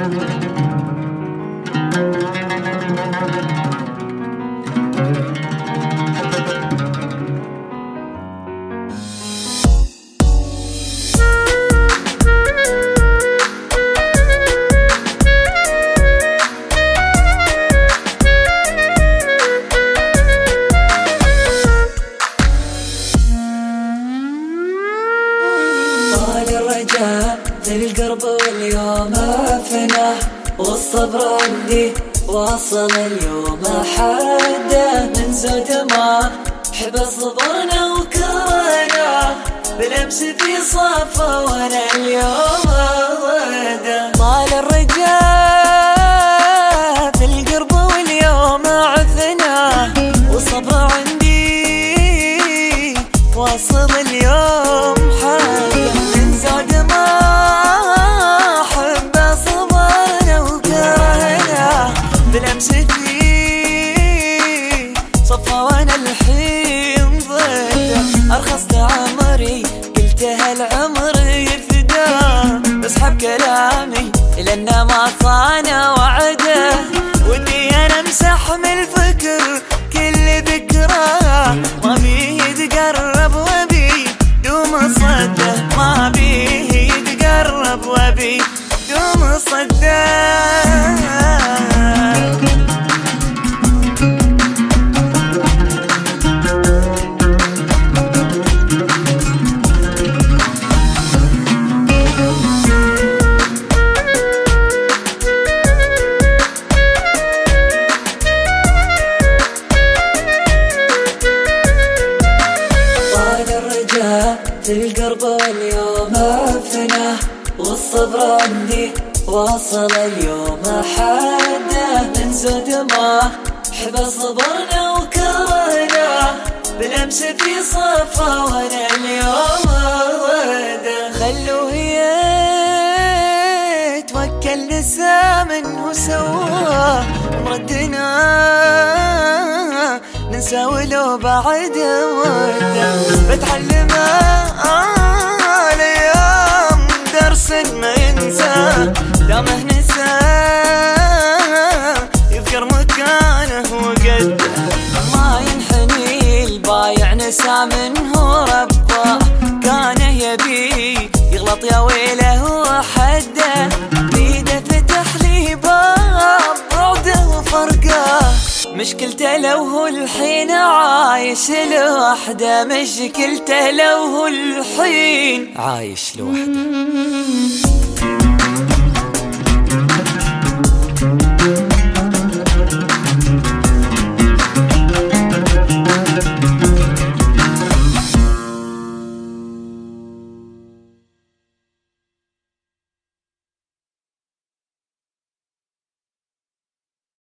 في القرب واليوم فناه، والصبر عندي واصل اليوم حده. من زود ما حب صبرنا وكرنا، بالامس في صفا وانا اليوم غدا. طال الرجاء في القرب واليوم عثنا، والصبر عندي واصل اليوم حده. من زود ما حب صبرنا وكرهنا، بالامس في صفا وانا الحين ضده. ارخصت عمري قلت هالعمر يفدى، بسحب كلامي لانه ما صانع وعده. ودي انا امسح من الفكر كل ذكراه، ما بيه يتقرب وبي دوم صده. ما بيه يتقرب وبي دوم صده. في القرب واليوم فناه، والصبر عندي واصل اليوم حده. من زود ما حب صبرنا وكرهنا، بالامس في صفا وانا اليوم غدا. خلوه يتوكل نسى منه سواه، مردنا ننسى ولو بعد مده. بتعلم الايام درس ما ينسى، دامه نسى يذكر مكانه وقده. ما ينحني البايع نسى منه ربه، كانه يبي يغلط يا ويله وحده. بيده فتح لي باب بعده وفرقه، مشكلته لو هو الحين عايش لوحده. مشكلته لو هو الحين عايش لوحده.